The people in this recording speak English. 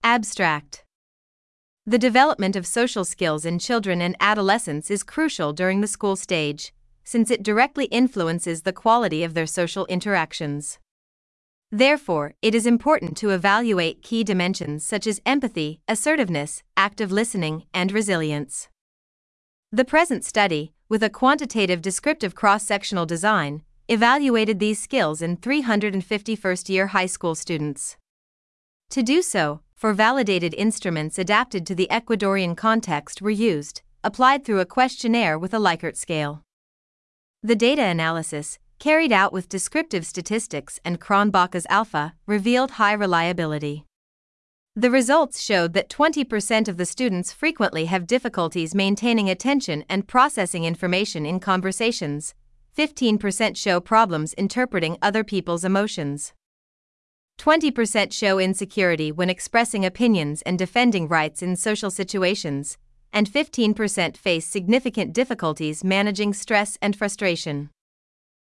Abstract. The development of social skills in children and adolescents is crucial during the school stage, since it directly influences the quality of their social interactions. Therefore, it is important to evaluate key dimensions such as empathy, assertiveness, active listening, and resilience. The present study, with a quantitative descriptive cross-sectional design, evaluated these skills in 350 first-year high school students. To do so, four validated instruments adapted to the Ecuadorian context were used, applied through a questionnaire with a Likert scale. The data analysis, carried out with descriptive statistics and Cronbach's alpha, revealed high reliability. The results showed that 20% of the students frequently have difficulties maintaining attention and processing information in conversations. 15% show problems interpreting other people's emotions. 20% show insecurity when expressing opinions and defending rights in social situations, and 15% face significant difficulties managing stress and frustration.